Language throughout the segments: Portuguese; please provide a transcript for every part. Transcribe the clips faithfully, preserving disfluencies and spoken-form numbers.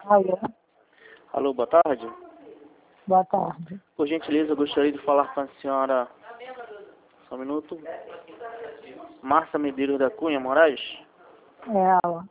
Alô, Alô, boa tarde. boa tarde. Por gentileza, eu gostaria de falar com a senhora... Só um minuto. Márcia Medeiros da Cunha Moraes. É ela.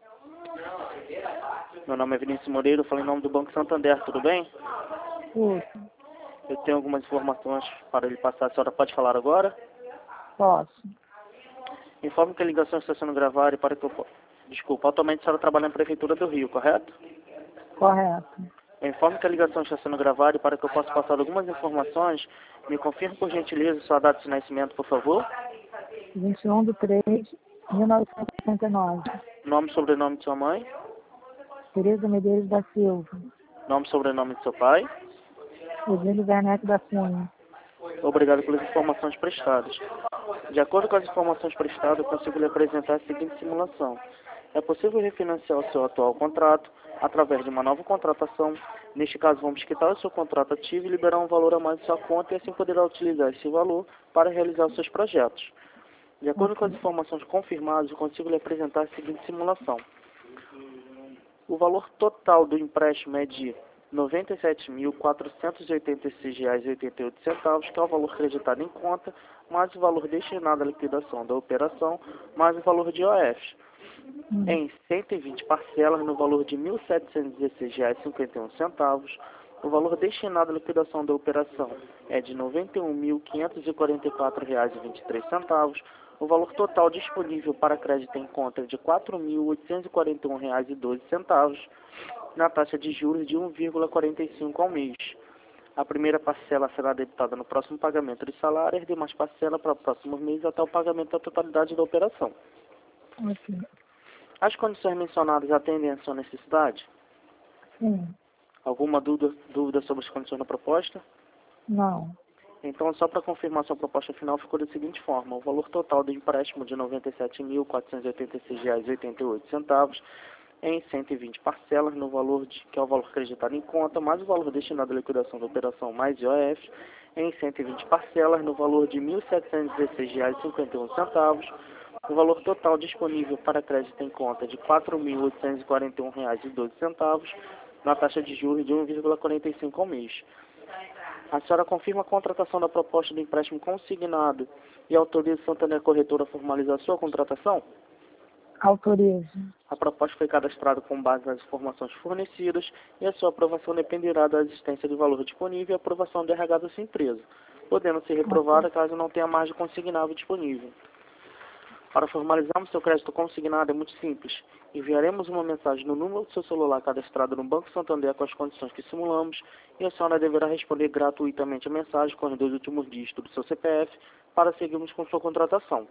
Meu nome é Vinícius Moreira, eu falo em nome do Banco Santander, tudo bem? Isso, Eu tenho algumas informações para lhe passar. A senhora pode falar agora? posso. Informe que a ligação está sendo gravada e para que eu... po- Desculpa, atualmente a senhora trabalha na Prefeitura do Rio, correto? Correto. Eu informo que a ligação está sendo gravada e para que eu possa passar algumas informações, me confirme por gentileza sua data de nascimento, por favor. vinte e um de três de mil novecentos e sessenta e nove. Nome e sobrenome de sua mãe. Tereza Medeiros da Silva. Nome e sobrenome de seu pai. Eugênio Werneck da Cunha. Obrigado pelas informações prestadas. De acordo com as informações prestadas, eu consigo lhe apresentar a seguinte simulação. É possível refinanciar o seu atual contrato através de uma nova contratação. Neste caso, vamos quitar o seu contrato ativo e liberar um valor a mais em sua conta e assim poderá utilizar esse valor para realizar os seus projetos. De acordo com as Ok. informações confirmadas, eu consigo lhe apresentar a seguinte simulação. O valor total do empréstimo é de noventa e sete mil, quatrocentos e oitenta e seis reais e oitenta e oito centavos, que é o valor creditado em conta, mais o valor destinado à liquidação da operação, mais o valor de O F, Hum. em cento e vinte parcelas no valor de mil setecentos e dezesseis reais e cinquenta e um centavos. O valor destinado à liquidação da operação é de noventa e um mil, quinhentos e quarenta e quatro reais e vinte e três centavos. O valor total disponível para crédito em conta é de quatro mil, oitocentos e quarenta e um reais e doze centavos, na taxa de juros de um vírgula quarenta e cinco ao mês. A primeira parcela será debitada no próximo pagamento de salário e as demais parcelas para o próximo mês até o pagamento da totalidade da operação. Ok. As condições mencionadas atendem à sua necessidade? Sim. Alguma dúvida, dúvida sobre as condições da proposta? Não. Então, só para confirmar sua proposta final, ficou da seguinte forma. O valor total do empréstimo de noventa e sete mil, quatrocentos e oitenta e seis reais e oitenta e oito centavos em cento e vinte parcelas, no valor de, que é o valor acreditado em conta, mais o valor destinado à liquidação da operação mais I O F, em cento e vinte parcelas, no valor de mil setecentos e dezesseis reais e cinquenta e um centavos. O valor total disponível para crédito em conta é de quatro mil oitocentos e quarenta e um reais e doze centavos, na taxa de juros de um vírgula quarenta e cinco ao mês. A senhora confirma a contratação da proposta do empréstimo consignado e autoriza a Santander Corretora a formalizar a sua contratação? Autorizo. A proposta foi cadastrada com base nas informações fornecidas e a sua aprovação dependerá da existência de valor disponível e aprovação do R H da sua empresa, podendo ser reprovada caso não tenha margem consignável disponível. Para formalizarmos seu crédito consignado é muito simples. Enviaremos uma mensagem no número do seu celular cadastrado no Banco Santander com as condições que simulamos e a senhora deverá responder gratuitamente a mensagem com os dois últimos dígitos do seu C P F para seguirmos com sua contratação.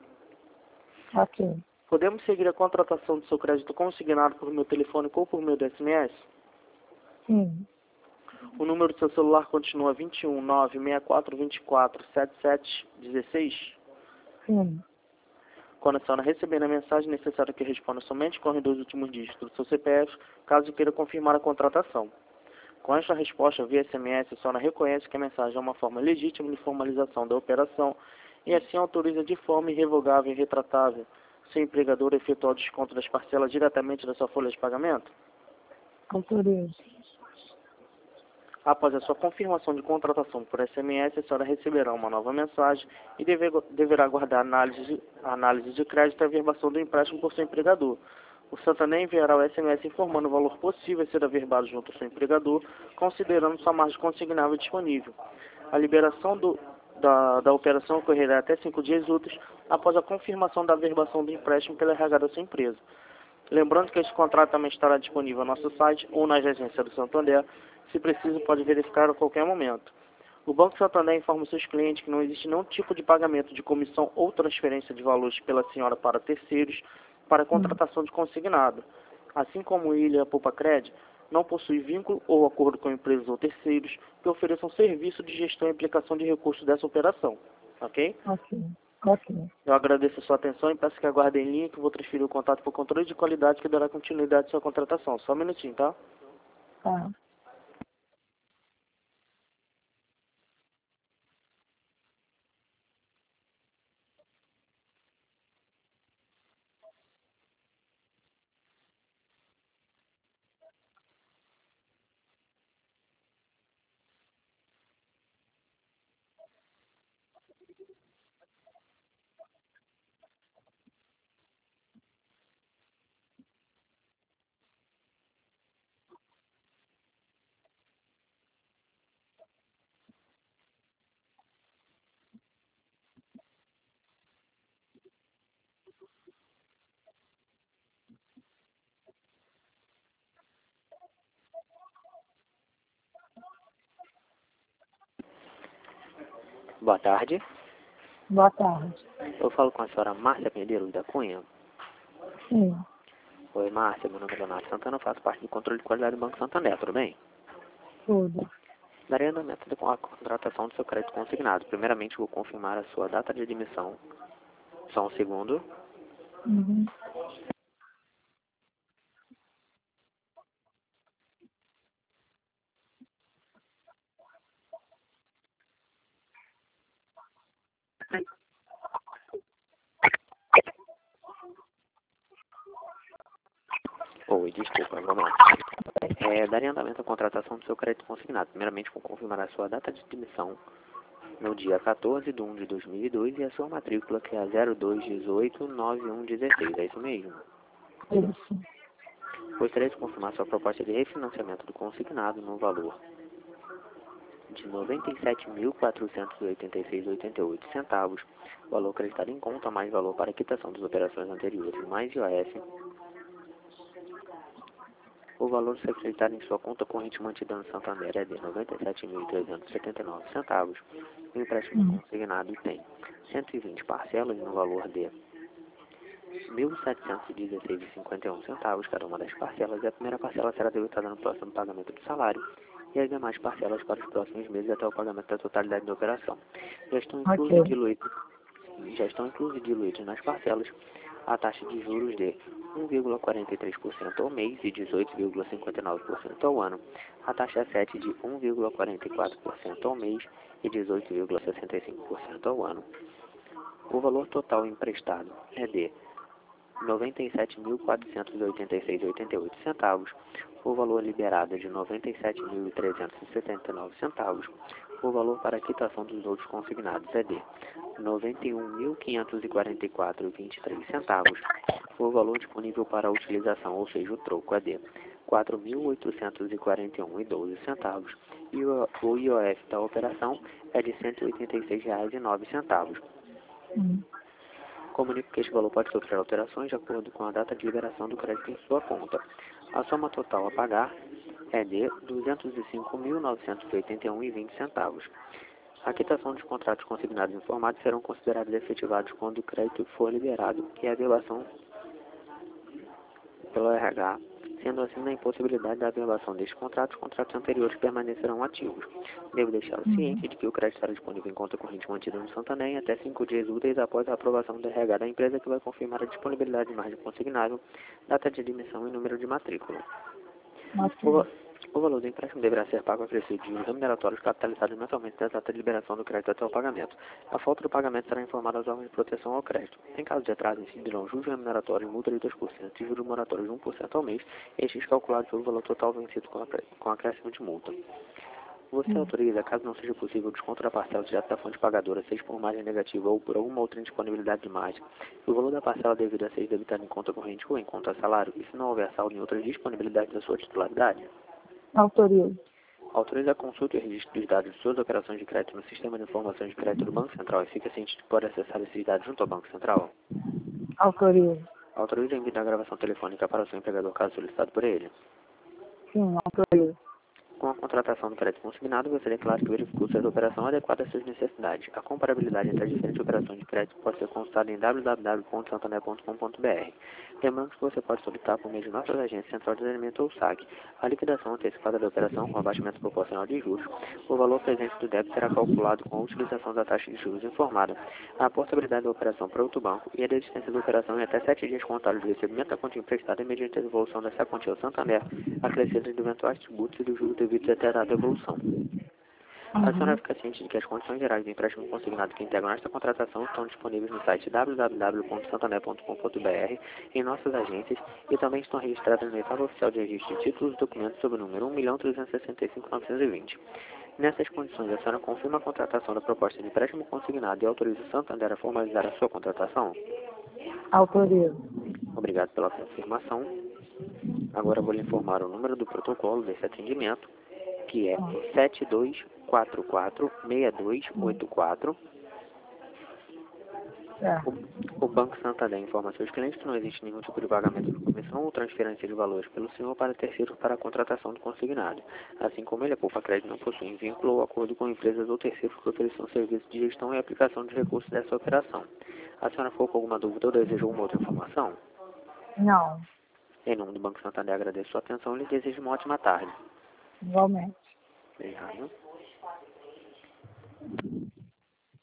Ok. Podemos seguir a contratação do seu crédito consignado por meu telefone ou por meio do S M S? Sim. O número do seu celular continua vinte e um, nove, sessenta e quatro, vinte e quatro, setenta e sete, dezesseis? Sim. Quando a senhora receber a mensagem, é necessário que responda somente com os dois últimos dígitos do seu C P F, caso queira confirmar a contratação. Com esta resposta via S M S, a senhora reconhece que a mensagem é uma forma legítima de formalização da operação e assim autoriza de forma irrevogável e retratável seu empregador a efetuar o desconto das parcelas diretamente da sua folha de pagamento? Autorizo. Após a sua confirmação de contratação por S M S, a senhora receberá uma nova mensagem e deve, deverá aguardar a análise de, a análise de crédito e a averbação do empréstimo por seu empregador. O Santander enviará o S M S informando o valor possível a ser averbado junto ao seu empregador, considerando sua margem consignável disponível. A liberação do, da, da operação ocorrerá até cinco dias úteis após a confirmação da averbação do empréstimo pela R H da sua empresa. Lembrando que este contrato também estará disponível no nosso site ou na agência do Santander. Se preciso, pode verificar a qualquer momento. O Banco Santander informa os seus clientes que não existe nenhum tipo de pagamento de comissão ou transferência de valores pela senhora para terceiros para a contratação de consignado. Assim como ele e a Poupa Cred, não possui vínculo ou acordo com empresas ou terceiros que ofereçam serviço de gestão e aplicação de recursos dessa operação. Ok? Ok. Ok. Eu agradeço a sua atenção e peço que aguarde em linha que eu vou transferir o contato por controle de qualidade que dará continuidade à sua contratação. Só um minutinho, tá? Tá. Boa tarde. Boa tarde. Eu falo com a senhora Márcia Medeiros da Cunha. Sim, Oi, Márcia. Meu nome é Leonardo Santana. Eu faço parte do controle de qualidade do Banco Santander. Tudo bem? tudo. Darei andamento com a contratação do seu crédito consignado. Primeiramente, vou confirmar a sua data de admissão. Só um segundo. Uhum. Oi, desculpa, vamos lá. É, darei andamento à contratação do seu crédito consignado. Primeiramente, vou confirmar a sua data de admissão no dia quatorze de um de dois mil e dois e a sua matrícula, que é a zero dois dezoito nove um dezesseis. É isso mesmo? Isso. Gostaria de confirmar sua proposta de refinanciamento do consignado no valor de noventa e sete mil quatrocentos e oitenta e seis vírgula oitenta e oito centavos, valor acreditado em conta mais valor para a quitação das operações anteriores, mais I O F. O valor se acreditado em sua conta corrente mantida no Santander é de noventa e sete mil trezentos e setenta e nove centavos. O empréstimo Hum. consignado tem cento e vinte parcelas no valor de mil setecentos e dezesseis vírgula cinquenta e um centavos cada uma das parcelas, e a primeira parcela será debitada no próximo pagamento do salário e as demais parcelas para os próximos meses até o pagamento da totalidade da operação. Já estão inclusos e Ok. diluídos, já estão inclusos e diluídos nas parcelas a taxa de juros de um vírgula quarenta e três por cento ao mês e dezoito vírgula cinquenta e nove por cento ao ano, a taxa sete de um vírgula quarenta e quatro por cento ao mês e dezoito vírgula sessenta e cinco por cento ao ano. O valor total emprestado é de noventa e sete mil quatrocentos e oitenta e seis vírgula oitenta e oito centavos, o valor liberado é de noventa e sete mil trezentos e setenta e nove centavos, o valor para a quitação dos outros consignados é de noventa e um mil quinhentos e quarenta e quatro vírgula vinte e três centavos, o valor disponível para a utilização, ou seja, o troco, é de quatro mil oitocentos e quarenta e um vírgula doze centavos e o o I O F da operação é de cento e oitenta e seis reais e nove centavos. Hum. Comunico que este valor pode sofrer alterações de acordo com a data de liberação do crédito em sua conta. A soma total a pagar é de duzentos e cinco mil novecentos e oitenta e um vírgula vinte centavos. A quitação dos contratos consignados informados serão considerados efetivados quando o crédito for liberado e a averbação pelo R H. Sendo assim, na impossibilidade da averbação destes contratos, os contratos anteriores permanecerão ativos. Devo deixá-lo Uhum. ciente de que o crédito estará disponível em conta corrente mantida no Santander em até cinco dias úteis após a aprovação do R H da empresa, que vai confirmar a disponibilidade de margem consignável, data de admissão e número de matrícula. Ok. O, o valor do empréstimo deverá ser pago a preço de juros remuneratórios capitalizados mensalmente da data de liberação do crédito até o pagamento. A falta do pagamento será informada aos órgãos de proteção ao crédito. Em caso de atraso, incidirão juros remuneratórios, multa de dois por cento e juros moratórios de um por cento ao mês, estes calculados pelo valor total vencido com, acré- com acréscimo de multa. Você Hum. autoriza, caso não seja possível o desconto da parcela direto da fonte pagadora, seja por margem negativa ou por alguma outra indisponibilidade de margem, o valor da parcela deverá ser debitado em conta corrente ou em conta salário, e se não houver saldo em outra disponibilidade da sua titularidade? Autorizo. Autoriza a consulta e registro dos dados de suas operações de crédito no Sistema de Informações de Crédito do Banco Central e fica ciente de que pode acessar esses dados junto ao Banco Central. Autorizo. Autoriza a envio da gravação telefônica para o seu empregador caso solicitado por ele. Sim, autorizo. Com a contratação do crédito consignado, você declara que verificou se a operação é adequada às suas necessidades. A comparabilidade entre as diferentes operações de crédito pode ser consultada em w w w ponto santander ponto com ponto b r. Lembrando que você pode solicitar por meio de nossas agências Central de Atendimento ou S A C a liquidação antecipada da operação com abaixamento proporcional de juros. O valor presente do débito será calculado com a utilização da taxa de juros informada, a portabilidade da operação para outro banco e a desistência da operação em até sete dias contados do recebimento da quantia emprestada mediante a devolução dessa quantia ao Santander, acrescidas de eventuais tributos e do juros devidos até a devolução. A senhora Uhum. fica ciente de que as condições gerais do empréstimo consignado que integram esta contratação estão disponíveis no site w w w ponto santander ponto com ponto b r, em nossas agências, e também estão registradas no Estado Oficial de Registro de Títulos e Documentos sob o número um milhão trezentos e sessenta e cinco mil novecentos e vinte. Nessas condições, a senhora confirma a contratação da proposta de empréstimo consignado e autoriza o Santander a formalizar a sua contratação? Autorizo. Obrigado pela confirmação. Agora vou lhe informar o número do protocolo desse atendimento, que é Ah. sete dois quatro quatro seis dois oito quatro. É. O, o Banco Santander informa a seus clientes que não existe nenhum tipo de pagamento de comissão ou transferência de valores pelo senhor para terceiros para a contratação do consignado. Assim como ele, a Poupa Crédito não possui vínculo ou acordo com empresas ou terceiros que ofereçam serviço de gestão e aplicação de recursos dessa operação. A senhora ficou com alguma dúvida ou desejou uma outra informação? Não, Em nome do Banco Santander, agradeço sua atenção e lhe desejo uma ótima tarde. igualmente. Obrigado.